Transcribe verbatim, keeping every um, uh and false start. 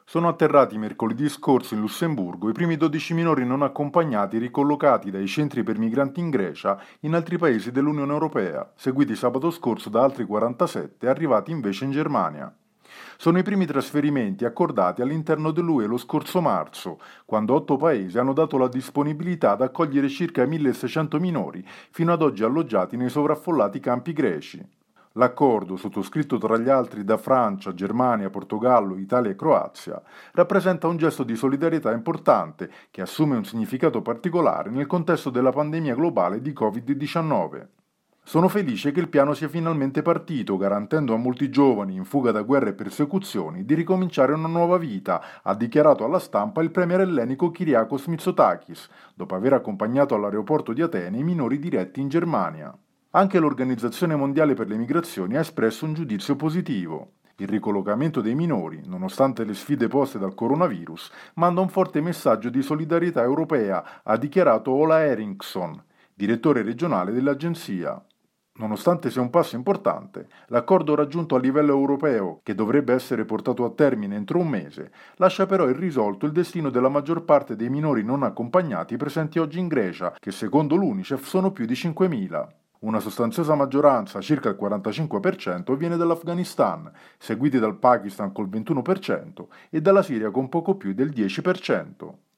Sono atterrati mercoledì scorso in Lussemburgo i primi dodici minori non accompagnati ricollocati dai centri per migranti in Grecia in altri paesi dell'Unione Europea, seguiti sabato scorso da altri quarantasette arrivati invece in Germania. Sono i primi trasferimenti accordati all'interno dell'U E lo scorso marzo, quando otto paesi hanno dato la disponibilità ad accogliere circa milleseicento minori, fino ad oggi alloggiati nei sovraffollati campi greci. L'accordo, sottoscritto tra gli altri da Francia, Germania, Portogallo, Italia e Croazia, rappresenta un gesto di solidarietà importante che assume un significato particolare nel contesto della pandemia globale di covid diciannove. Sono felice che il piano sia finalmente partito, garantendo a molti giovani in fuga da guerre e persecuzioni di ricominciare una nuova vita, ha dichiarato alla stampa il premier ellenico Kyriakos Mitsotakis, dopo aver accompagnato all'aeroporto di Atene i minori diretti in Germania. Anche l'Organizzazione Mondiale per le Migrazioni ha espresso un giudizio positivo. Il ricollocamento dei minori, nonostante le sfide poste dal coronavirus, manda un forte messaggio di solidarietà europea, ha dichiarato Ola Eriksson, direttore regionale dell'agenzia. Nonostante sia un passo importante, l'accordo raggiunto a livello europeo, che dovrebbe essere portato a termine entro un mese, lascia però irrisolto il destino della maggior parte dei minori non accompagnati presenti oggi in Grecia, che secondo l'UNICEF sono più di cinquemila. Una sostanziosa maggioranza, circa il quarantacinque per cento, viene dall'Afghanistan, seguiti dal Pakistan col ventuno per cento e dalla Siria con poco più del dieci per cento.